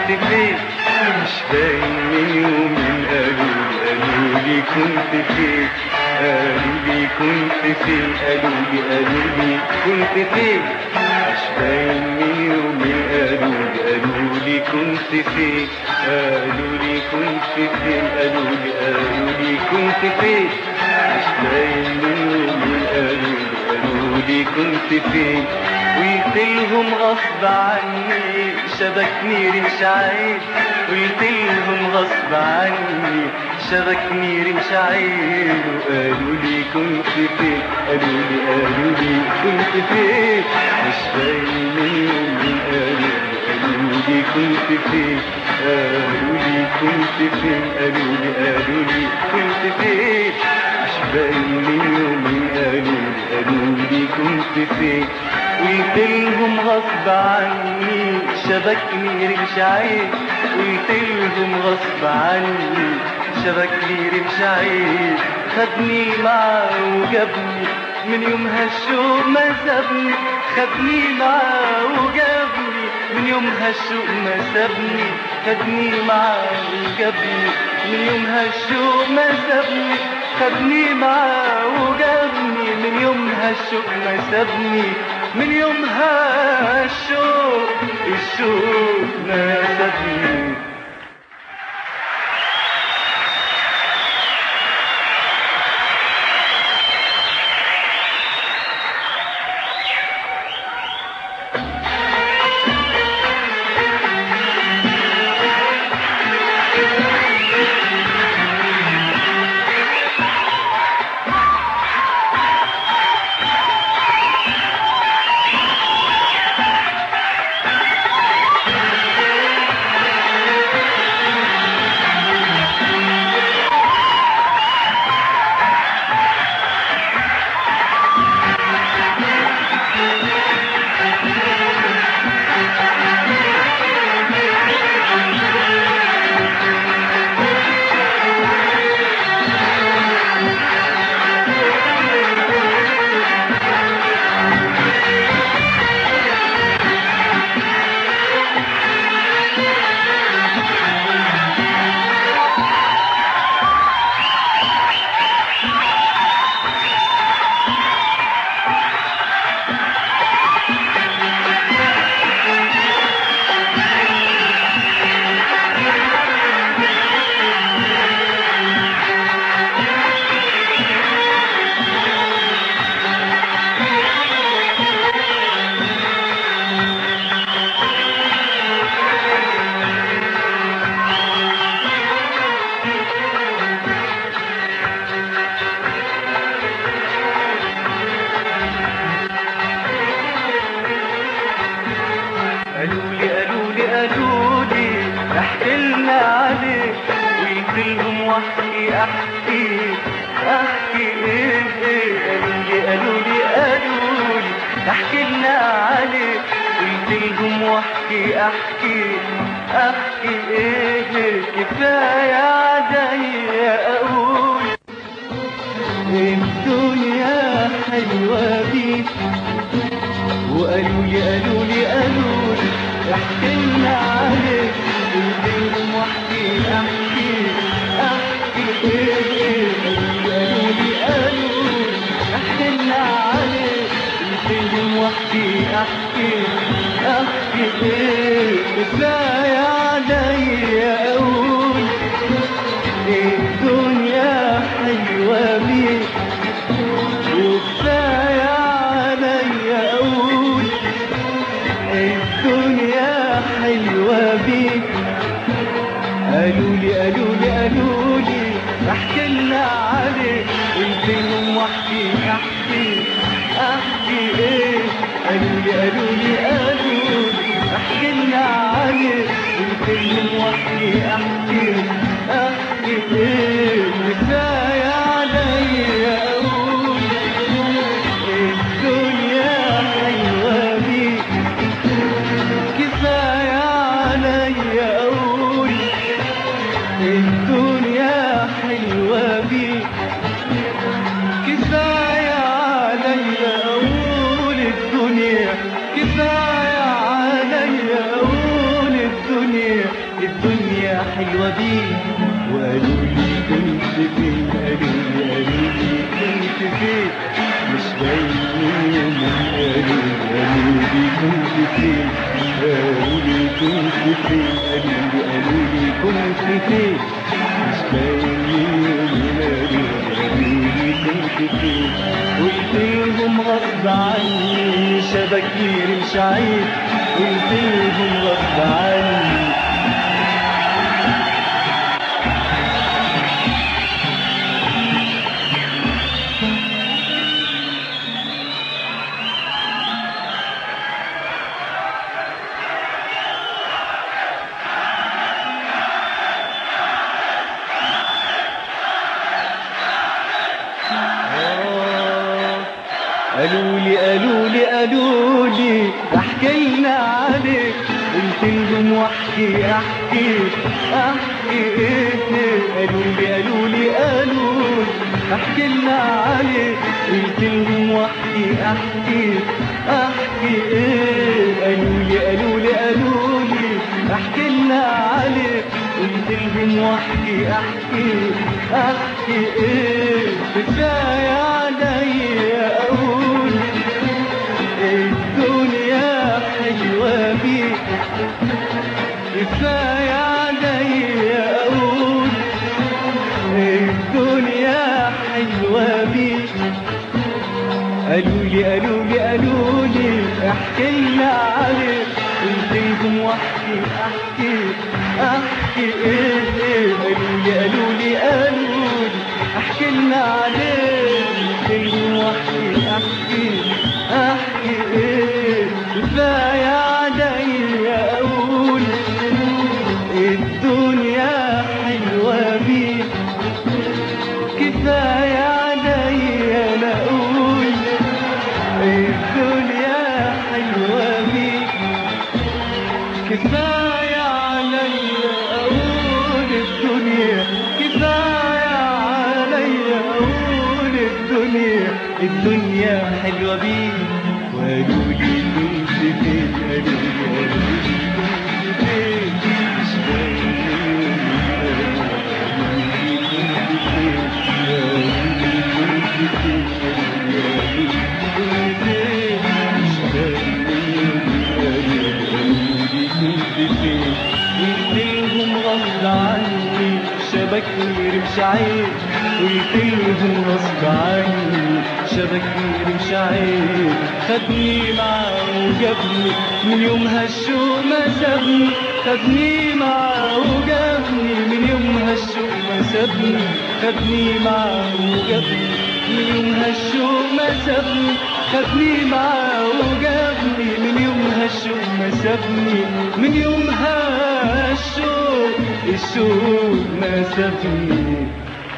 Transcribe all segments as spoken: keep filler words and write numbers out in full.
كنت فين؟ مش باين من يومين. قالولي قالولي كنت فين؟ قالولي كنت فين؟ قالولي قالولي كنت فين؟ مش باين من يومين. قالولي قالولي كنت فين؟ قالولي كنت فين؟ قالولي قالولي كنت فين؟ مش باين من يومين. قالولي قالولي كنت فين؟ قلتلهم غصب عني شبكني رمش عين. قلتلهم غصب عني شبكني رمش عين. وقالولي كنت فين؟ قالولي قالولي كنت فين؟ مش باين من يومين. قالولي قالولي كنت فين؟ قالولي كنت فين؟ قالولي قالولي كنت فين؟ مش باين من يومين. قالولي قالولي كنت فين؟ قلتلهم غصب عني شبكني رمش عين. قلتلهم غصب عني شبكني رمش عين. خدني معاه وجابني من يومها الشوق ما سابني. خدني معاه وجابني من يومها الشوق ما سابني. خدني معاه وجابني من يومها الشوق ما سابني. خدني معاه وجابني من يومها الشوق ما سابني. من يومها الشوق الشوق ما سابني. قالولي قالولي قالولي احكيلنا عليك. قلتلهم واحكي احكي احكي ايه ايه. قالولي قالولي قالولي احكيلنا عليك. قلتلهم واحكي احكي احكي ايه ايه. كفاية عليا اقول الدنيا حلوة بيك. وقالولي قالولي قالولي احكيلنا عليك. قلتلهم واحكي احكي احكي ايه ايه. قالولي قالولي احكيلنا عليك. قلتلهم واحكي احكي احكي ايه. كفاية عليا اقول الدنيا حلوة بيك. وكفاية عليا اقول الدنيا حلوة بيك. قالولي قالولي قالولي احكيلنا عليك. قلتلهم واحكي احكي احكي ايه. قالولي قالولي قالولي احكيلنا عليك. قلتلهم واحكي احكي احكي ايه. كفاية عليا اقول الدنيا حلوة بيك. كفاية عليا اقول الدنيا حلوة بيك. كفاية عليا اقول الدنيا. كفاية عليا اقول الدنيا فين، قالوا لي كنت فين، قالوا لي قالوا لي كنت فين، مش باين لي قالوا لي كنت فين. قلت لهم غصب عني شبكير مش عيب، قلت لهم غصب عني. قالوا لي قالوا لي قالوا لي احكي لنا عليك، قلت لهم واحكي احكي احكي ايه. قالوا لي قالوا لي قالوا لي احكي لنا عليك، قلت لهم واحكي احكي احكي ايه. قالوا لي قالوا لي قالوا لي احكي لنا عليك، قلت لهم واحكي احكي احكي ايه. كفايه عليا اقول الدنيا حلوه بيك، كفايه عليا اقول الدنيا حلوه بيك. قالوا لي قالوا لي قالوا لي احكي لنا عليك، قلت لهم واحكي احكي احكي ايه. قالوا لي قالوا لي قالوا لي احكي لنا عليك، قلت لهم واحكي احكي احكي ايه. كفايه عليا اقول الدنيا حلوه بيك، كفايه عليا انا اقول الدنيا حلوه بيك. كفايه عليا اقول الدنيا، كفايه عليا اقول الدنيا الدنيا حلوه بيك. وقالوا لي كنت فين، قالوا لي قالوا لي كنت فين، مش باين قالوا لي كنت فين، قالوا لي كنت فين، قالوا لي كنت فين، مش باين قالوا لي كنت فين. قلت لهم غصب عني شبكير مش عيب، قلت لهم غصب عني شبكير مش عيب. خدني معاه وجابني من يومها الشوق ما سابني، خدني معاه وجابني من يومها الشوق ما سابني، خدني معاه وجابني من يومها الشوق ما سابني، خدني معاه وجابني من يومها الشوق ما سابني، من يومها الشوق الشوق ما سابني.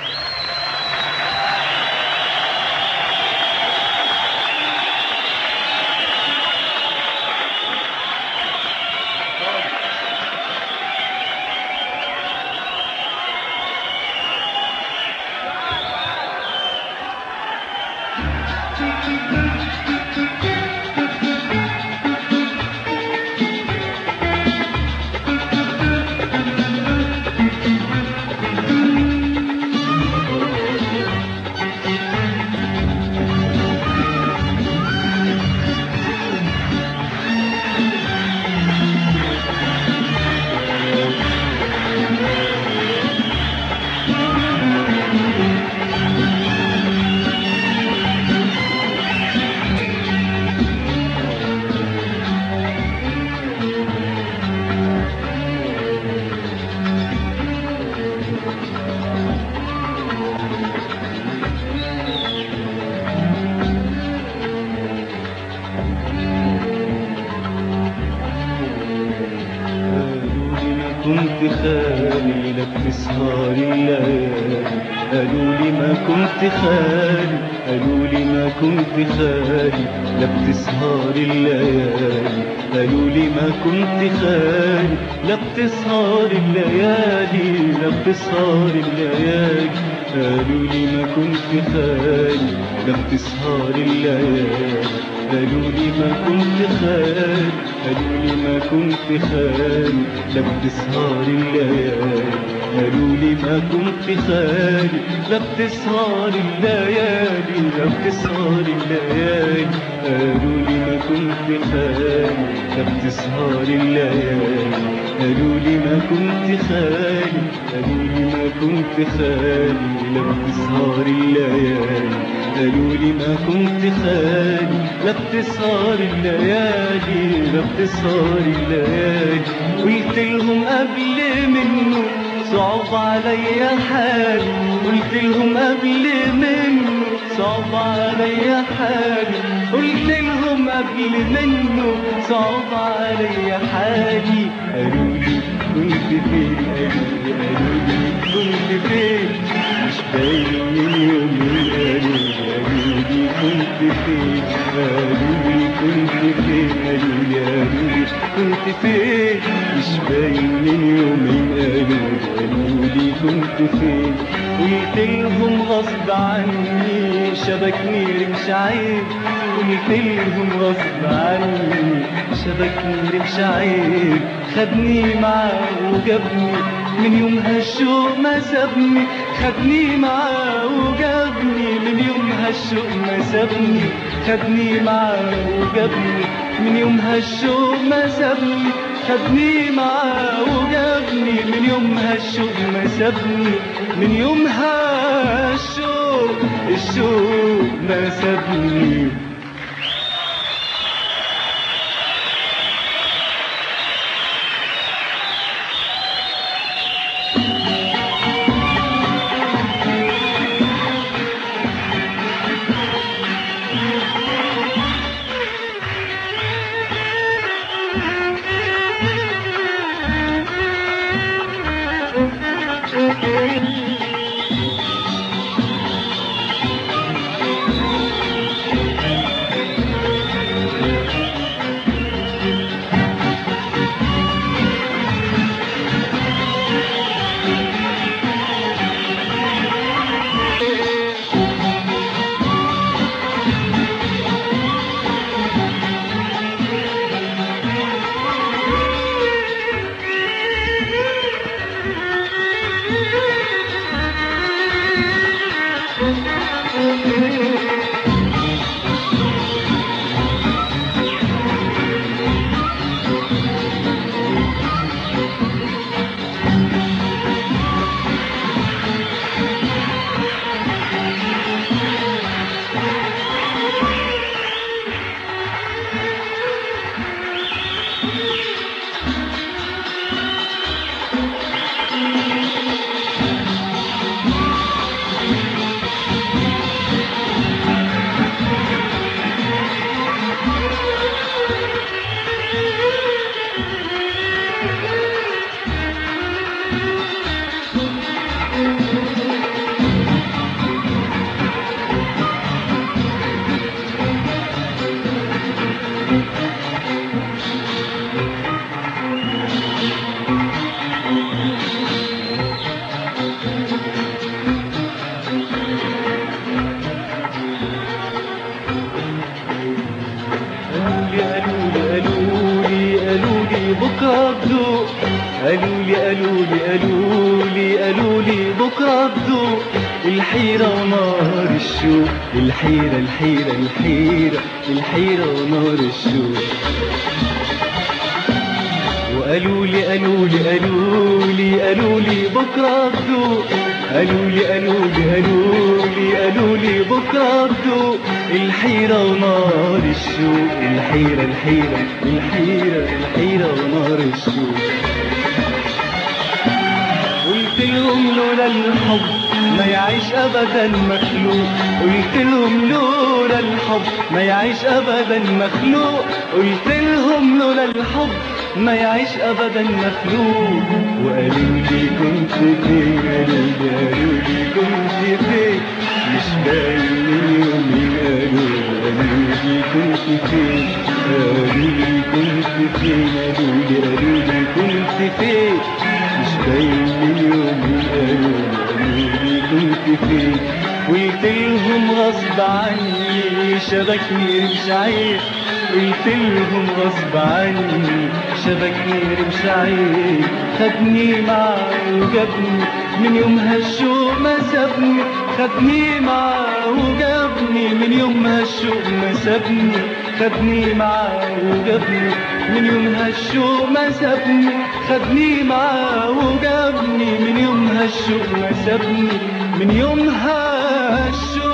كنت خالي لك في سهر الليالي، قالوا لي ما كنت خالي، قالوا لي ما كنت خالي لك في سهر الليالي، قالوا لي ما كنت خالي لك في سهر الليالي، لك في سهر الليالي، قالوا لي ما كنت خالي لك في سهر الليالي، قالوا لي ما كنت خالي، قالوا لي ما كنت خالي لك تسهر الليالي، قالوا لي ما كنت خالي لك تسهر الليالي، بتسهر الليالي، قالوا لي ما كنت خالي لا بتسهر الليالي، قالوا لي ما كنت خالي، قالوا لي ما كنت خالي لا بتسهر الليالي، قالوا لي ما كنت خالي لا بتسهر الليالي، لا بتسهر الليالي. قلت لهم قبل منه صعب عليا حالي، قلت لهم قبل منه صعب عليا حالي، قلت لهم قبل منه صعب عليا حالي. قالوا لي كنت فين، قالوا لي قالوا لي كنت فين، مش باين من يومين، قالوا لي قالوا لي كنت فين، قالوا لي كنت فين، قالوا لي قالوا لي كنت فين، مش باين من يومين، قالوا لي قالوا لي كنت فين. قلت لهم غصب عني شبكني رمش عين، قلت لهم غصب عني شبكني رمش عين، خدني معاه وجابني من يومها الشوق ما سابني، خدني معاه وجابني من يومها الشوق ما سابني، خدني معاه وجابني من يومها الشوق ما سابني، خدني معاه وجابني من يومها الشوق ما سابني، من يومها الشوق الشوق ما سابني. بكرة تذوق، قالوا لي قالوا لي قالوا لي قالوا لي بكرة تذوق الحيرة ونار الشوق، الحيرة الحيرة الحيرة الحيرة ونار الشوق. وقالوا لي قالوا لي قالوا لي قالوا لي بكرة تذوق، قالوا لي قالوا لي قالوا لي قالوا لي بكرة تذوق الحيرة ونار الشوق، الحيرة الحيرة الحيرة الحيرة ونار الشوق. قلت لهم لولا الحب ما يعيش ابدا مخلوق، قلت لهم لولا الحب ما يعيش ابدا مخلوق، قلت لهم لولا الحب ما يعيش ابدا مخلوق. وقالوا لي كنت فين، قالوا لي كنت فين، مش باين من يومين، قالوا قالوا لي كنت فين، قالوا لي كنت فين، قالوا لي قالوا لي كنت فين، مش باين من يومين، قالوا قالوا لي كنت فين. قلت لهم غصب عني شبكني رمش عين، قلت لهم غصب عني شبكني رمش عين، خدني معاه وجابني من يومها الشوق ما سابني، خدني معاه وجابني من يومها الشوق ما سابني خدني معاه وجابني من يومها الشوق ما سابني خدني معاه وجابني من يومها الشوق ما سابني من يومها الشوق